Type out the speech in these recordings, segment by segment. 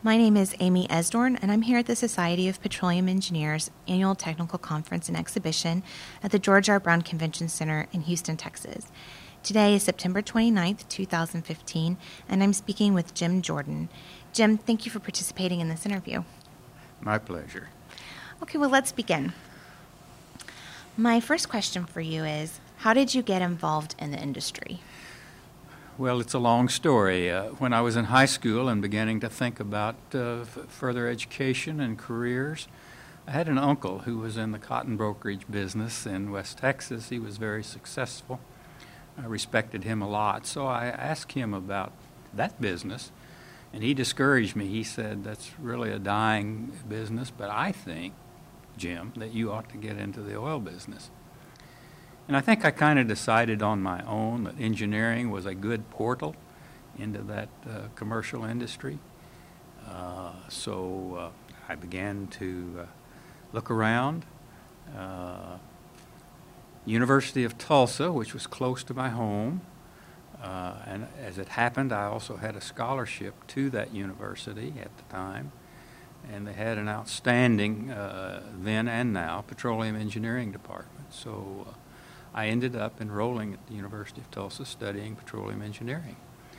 My name is Amy Esdorn, and I'm here at the Society of Petroleum Engineers Annual Technical Conference and Exhibition at the George R. Brown Convention Center in Houston, Texas. Today is September 29th, 2015, and I'm speaking with Jim Jordan. Jim, thank you for participating in this interview. My pleasure. Okay, well, let's begin. My first question for you is, how did you get involved in the industry? Well, it's a long story. When I was in high school and beginning to think about further education and careers, I had an uncle who was in the cotton brokerage business in West Texas. He was very successful. I respected him a lot, so I asked him about that business, and he discouraged me. He said, that's really a dying business, but I think, Jim, that you ought to get into the oil business. And I think I kind of decided on my own that engineering was a good portal into that commercial industry. So I began to look around. University of Tulsa, which was close to my home, and as it happened, I also had a scholarship to that university at the time, and they had an outstanding, then and now, petroleum engineering department. So I ended up enrolling at the University of Tulsa studying petroleum engineering.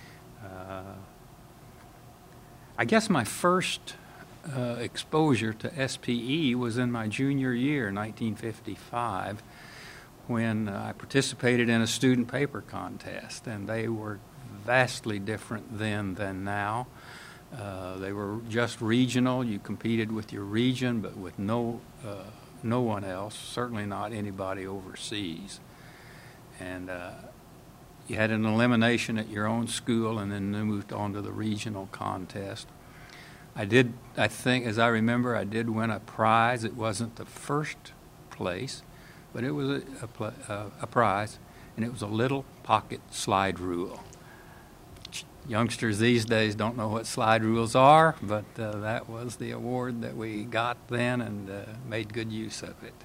I guess my first exposure to SPE was in my junior year, 1955, when I participated in a student paper contest, and they were vastly different then than now. They were just regional. You competed with your region, but with no one else, certainly not anybody overseas. And you had an elimination at your own school, and then moved on to the regional contest. I think, as I remember, I did win a prize. It wasn't the first place, but it was a prize, and it was a little pocket slide rule. Youngsters these days don't know what slide rules are, but that was the award that we got then, and made good use of it.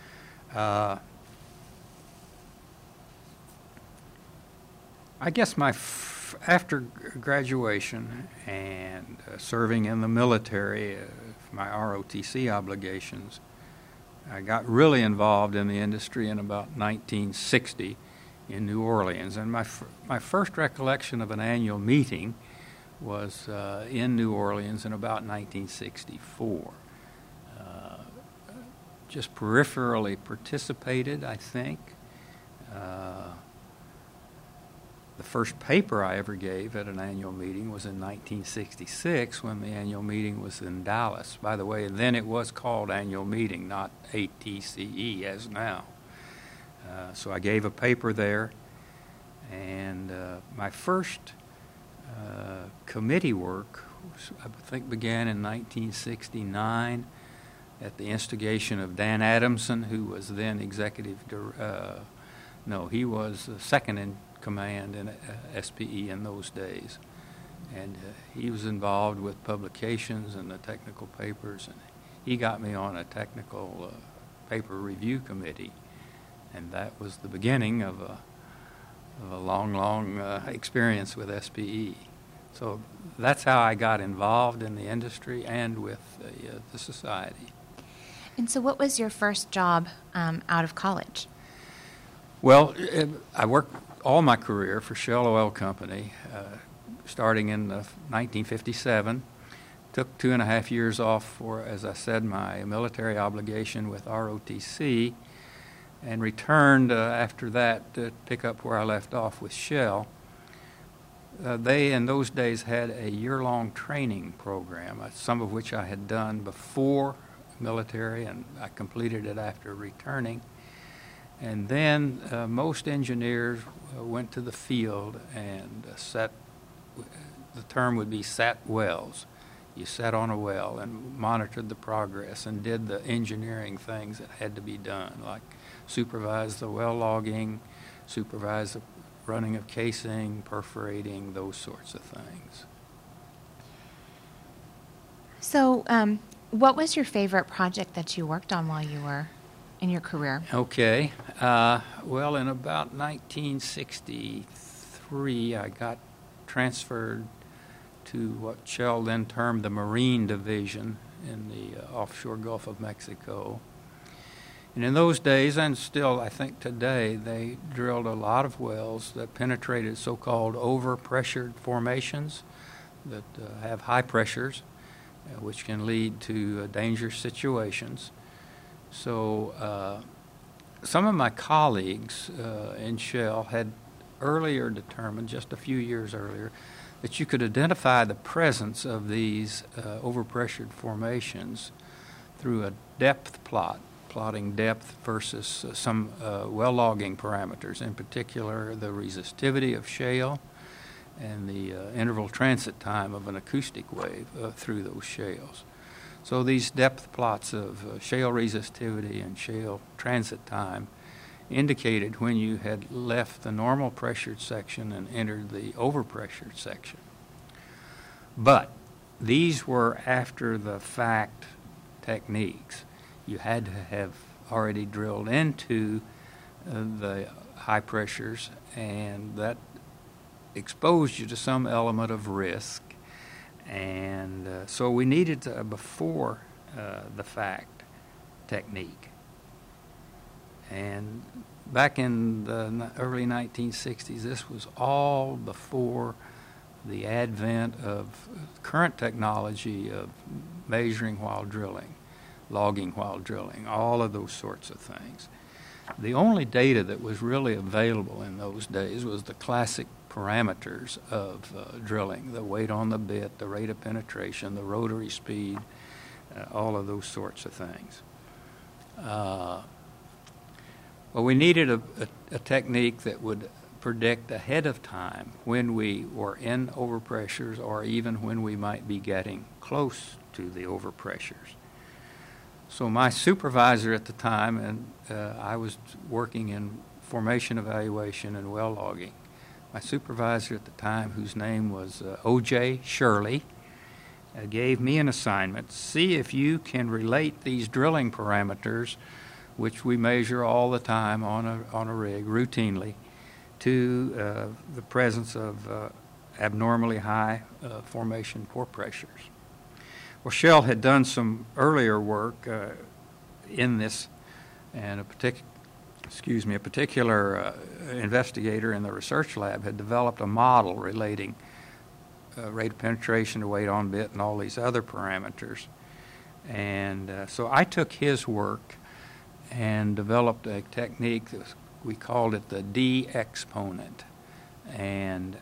I guess after graduation and serving in the military, my ROTC obligations, I got really involved in the industry in about 1960 in New Orleans. And my first recollection of an annual meeting was in New Orleans in about 1964. Just peripherally participated, I think. The first paper I ever gave at an annual meeting was in 1966 when the annual meeting was in Dallas. By the way, then it was called annual meeting, not ATCE as now. So I gave a paper there, and my first committee work, I think, began in 1969 at the instigation of Dan Adamson, who was then he was second in command in SPE in those days, and he was involved with publications and the technical papers, and he got me on a technical paper review committee, and that was the beginning of a long experience with SPE. So that's how I got involved in the industry and with the society. And so what was your first job out of college? Well, I worked all my career for Shell Oil Company, starting in 1957. Took 2.5 years off for, as I said, my military obligation with ROTC, and returned after that to pick up where I left off with Shell. They, in those days, had a year-long training program, some of which I had done before military, and I completed it after returning. And then most engineers went to the field and the term would be sat wells. You sat on a well and monitored the progress and did the engineering things that had to be done, like supervise the well logging, supervise the running of casing, perforating, those sorts of things. So what was your favorite project that you worked on while you were in your career? Okay. Well, in about 1963, I got transferred to what Shell then termed the Marine Division in the offshore Gulf of Mexico. And in those days, and still I think today, they drilled a lot of wells that penetrated so-called overpressured formations that have high pressures, which can lead to dangerous situations. So some of my colleagues in Shell had earlier determined, just a few years earlier, that you could identify the presence of these overpressured formations through a depth plot, plotting depth versus some well logging parameters, in particular the resistivity of shale and the interval transit time of an acoustic wave through those shales. So these depth plots of shale resistivity and shale transit time indicated when you had left the normal pressured section and entered the overpressured section. But these were after the fact techniques. You had to have already drilled into the high pressures, and that exposed you to some element of risk. And so we needed a before the fact technique. And back in the early 1960s, this was all before the advent of current technology of measuring while drilling, logging while drilling, all of those sorts of things. The only data that was really available in those days was the classic parameters of drilling, the weight on the bit, the rate of penetration, the rotary speed, all of those sorts of things. Well, we needed a technique that would predict ahead of time when we were in overpressures or even when we might be getting close to the overpressures. So my supervisor at the time, and I was working in formation evaluation and well logging, my supervisor at the time, whose name was O.J. Shirley, gave me an assignment: see if you can relate these drilling parameters, which we measure all the time on a rig routinely, to the presence of abnormally high formation pore pressures. Well, Shell had done some earlier work in this, and a particular investigator in the research lab had developed a model relating rate of penetration to weight on bit and all these other parameters. And so I took his work and developed a technique that we called it the D exponent, and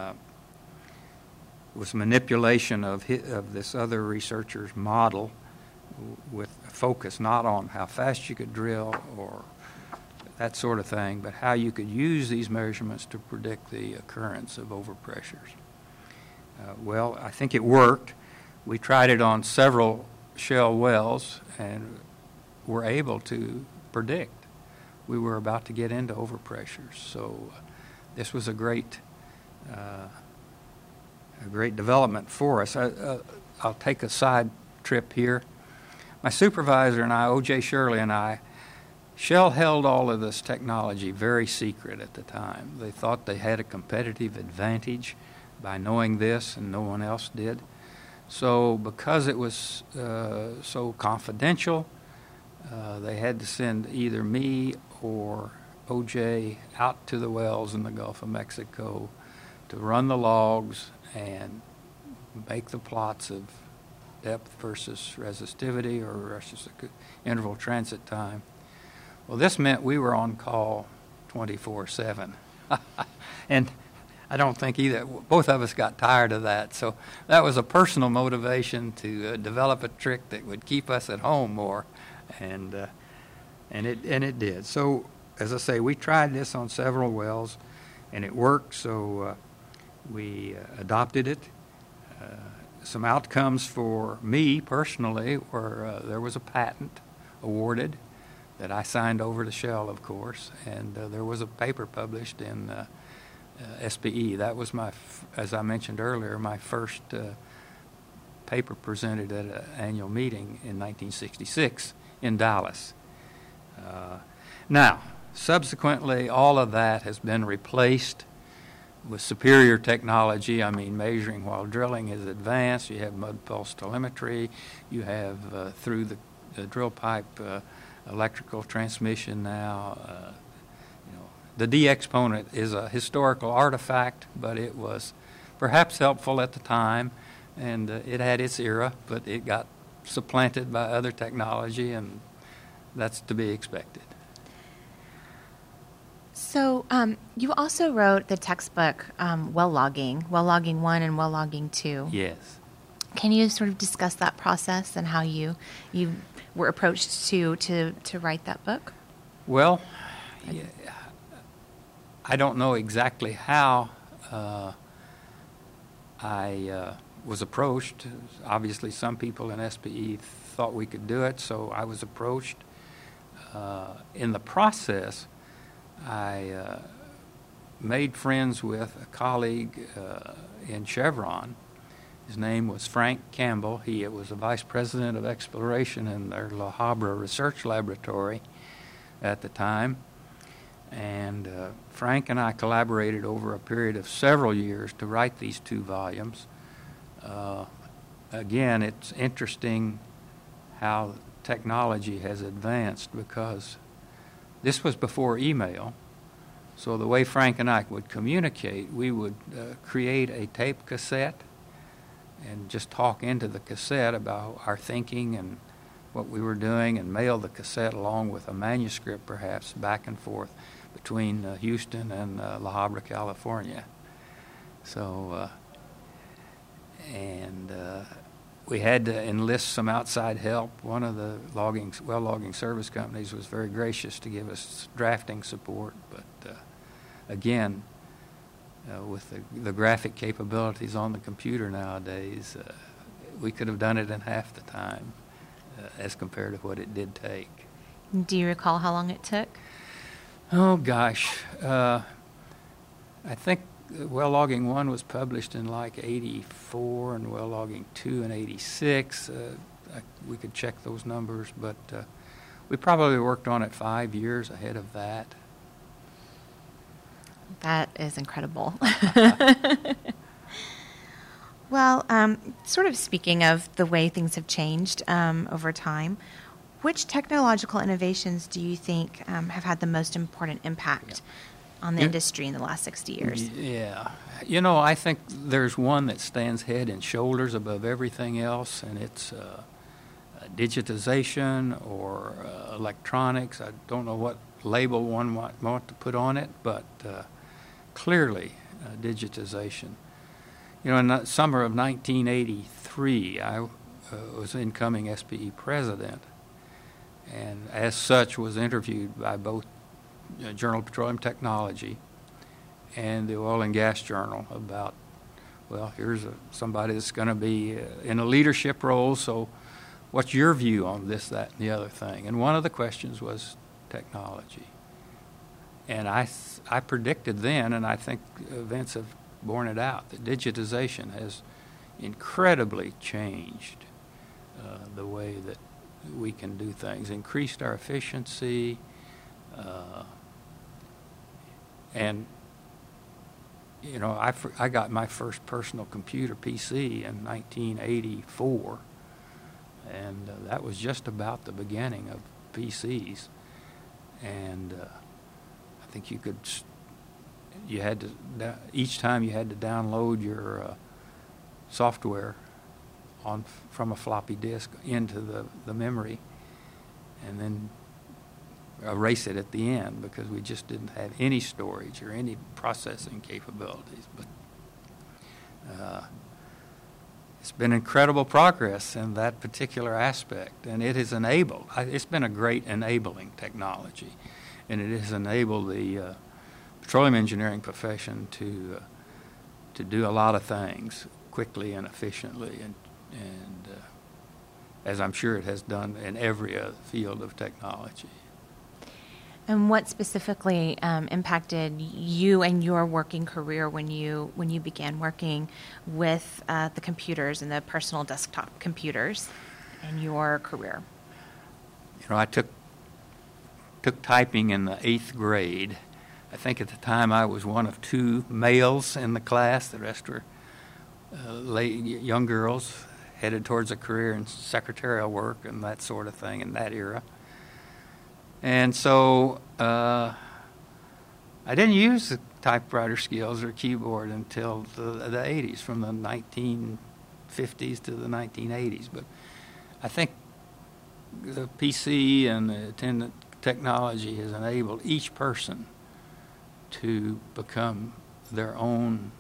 was manipulation of this other researcher's model with a focus not on how fast you could drill or that sort of thing, but how you could use these measurements to predict the occurrence of overpressures. Well, I think it worked. We tried it on several Shell wells and were able to predict we were about to get into overpressures. So this was a great development for us. I'll take a side trip here. My supervisor and I, O.J. Shirley and I, Shell held all of this technology very secret at the time. They thought they had a competitive advantage by knowing this and no one else did. So because it was so confidential, they had to send either me or O.J. out to the wells in the Gulf of Mexico to run the logs and make the plots of depth versus resistivity or versus interval transit time. Well, this meant we were on call 24/7. And I don't think both of us got tired of that. So that was a personal motivation to develop a trick that would keep us at home more. And it did. So, as I say, we tried this on several wells, and it worked. So we adopted it. Some outcomes for me personally were there was a patent awarded that I signed over to Shell, of course, and there was a paper published in SPE. That was as I mentioned earlier, my first paper presented at an annual meeting in 1966 in Dallas. Now, subsequently, all of that has been replaced with superior technology. I mean, measuring while drilling is advanced. You have mud pulse telemetry. You have through the drill pipe electrical transmission now. The D exponent is a historical artifact, but it was perhaps helpful at the time, and it had its era, but it got supplanted by other technology, and that's to be expected. So you also wrote the textbook Well Logging 1 and Well Logging 2. Yes. Can you sort of discuss that process and how you were approached to write that book? Well, yeah, I don't know exactly how I was approached. Obviously, some people in SPE thought we could do it, so I was approached. In the process, I made friends with a colleague in Chevron. His name was Frank Campbell. He was the vice president of exploration in their La Habra Research Laboratory at the time. And Frank and I collaborated over a period of several years to write these 2 volumes. Again, it's interesting how technology has advanced, because this was before email. So the way Frank and I would communicate, we would create a tape cassette and just talk into the cassette about our thinking and what we were doing, and mail the cassette along with a manuscript perhaps back and forth between Houston and La Habra, California. So, we had to enlist some outside help. One of the well logging service companies was very gracious to give us drafting support, but again, with the graphic capabilities on the computer nowadays, we could have done it in half the time as compared to what it did take. Do you recall how long it took? Oh, gosh. I think Well Logging 1 was published in like 84 and Well Logging 2 in 86. We could check those numbers, but we probably worked on it 5 years ahead of that. That is incredible. Well, sort of speaking of the way things have changed over time, which technological innovations do you think have had the most important impact on the industry in the last 60 years? Yeah. I think there's one that stands head and shoulders above everything else, and it's digitization or electronics. I don't know what label one might want to put on it, but clearly digitization. In the summer of 1983, I was incoming SPE president, and as such was interviewed by both Journal of Petroleum Technology and the Oil and Gas Journal about, well, here's somebody that's going to be in a leadership role, so what's your view on this, that, and the other thing? And one of the questions was technology. And I predicted then, and I think events have borne it out, that digitization has incredibly changed the way that we can do things, increased our efficiency, and I got my first personal computer PC in 1984, and that was just about the beginning of PCs, and I think you had to each time you had to download your software from a floppy disk into the memory, and then erase it at the end, because we just didn't have any storage or any processing capabilities. But it's been incredible progress in that particular aspect, and it has enabled. It's been a great enabling technology, and it has enabled the petroleum engineering profession to do a lot of things quickly and efficiently, and as I'm sure it has done in every field of technology. And what specifically impacted you and your working career when you began working with the computers and the personal desktop computers in your career? I took typing in the 8th grade, I think at the time I was one of 2 males in the class. The rest were young girls headed towards a career in secretarial work and that sort of thing in that era. And so I didn't use the typewriter skills or keyboard until the 80s, from the 1950s to the 1980s. But I think the PC and the attendant technology has enabled each person to become their own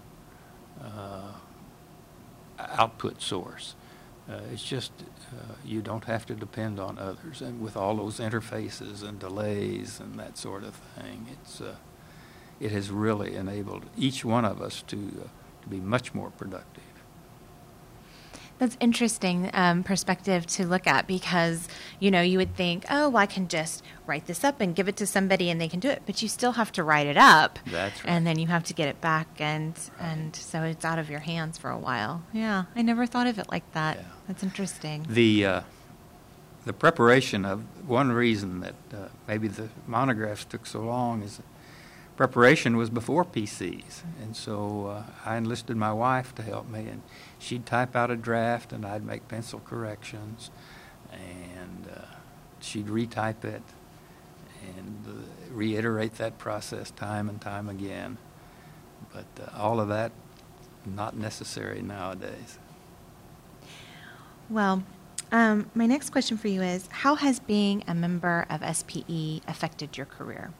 output source. It's just you don't have to depend on others, and with all those interfaces and delays and that sort of thing, it has really enabled each one of us to be much more productive. That's interesting perspective to look at, because, you know, you would think, oh, well, I can just write this up and give it to somebody and they can do it. But you still have to write it up. That's right. And then you have to get it back, and so it's out of your hands for a while. Yeah, I never thought of it like that. Yeah. That's interesting. The preparation of, one reason that maybe the monographs took so long is preparation was before PCs. And so I enlisted my wife to help me, and she'd type out a draft and I'd make pencil corrections, and she'd retype it and reiterate that process time and time again. But all of that, not necessary nowadays. Well, my next question for you is, how has being a member of SPE affected your career?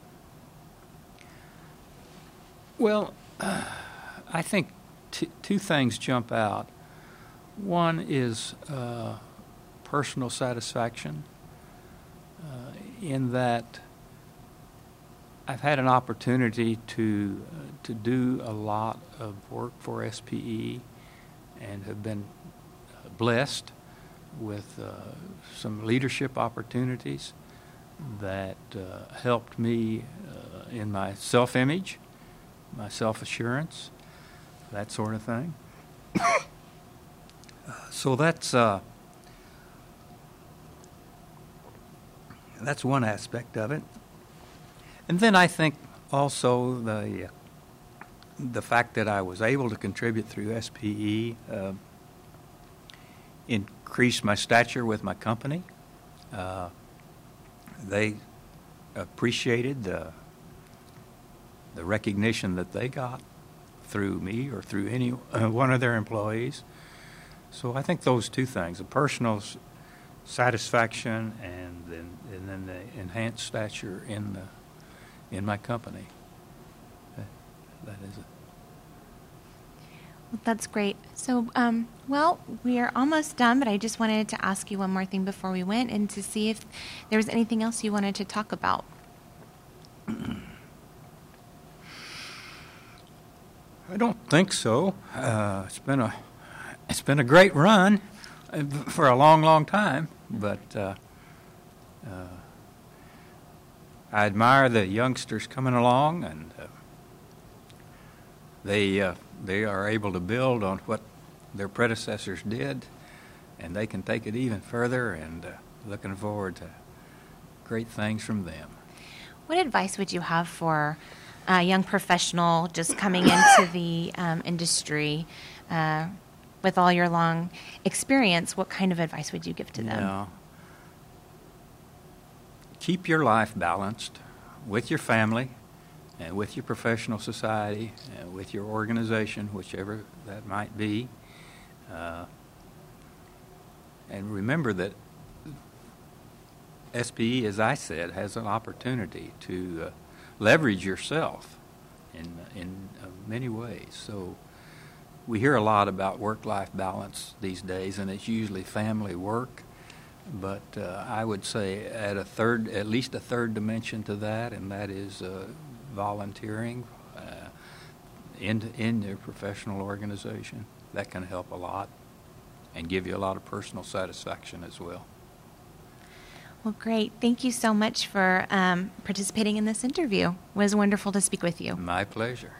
Well, I think two things jump out. One is personal satisfaction, in that I've had an opportunity to do a lot of work for SPE and have been blessed with some leadership opportunities that helped me in my self-image, my self-assurance, that sort of thing. So that's one aspect of it. And then I think also the fact that I was able to contribute through SPE increased my stature with my company. They appreciated the recognition that they got through me or through any one of their employees. So I think those two things, the personal satisfaction and then the enhanced stature in my company. That is it. Well, that's great. So, well, we are almost done, but I just wanted to ask you one more thing before we went, and to see if there was anything else you wanted to talk about. I don't think so. It's been a great run for a long, long time, but I admire the youngsters coming along, and they are able to build on what their predecessors did, and they can take it even further, and looking forward to great things from them. What advice would you have for a young professional just coming into the industry with all your long experience? What kind of advice would you give to them? Yeah. Keep your life balanced with your family and with your professional society and with your organization, whichever that might be. And remember that SPE, as I said, has an opportunity to leverage yourself in many ways. So we hear a lot about work-life balance these days, and it's usually family work. But I would say at least a third dimension to that, and that is volunteering in your professional organization. That can help a lot and give you a lot of personal satisfaction as well. Well, great. Thank you so much for participating in this interview. It was wonderful to speak with you. My pleasure.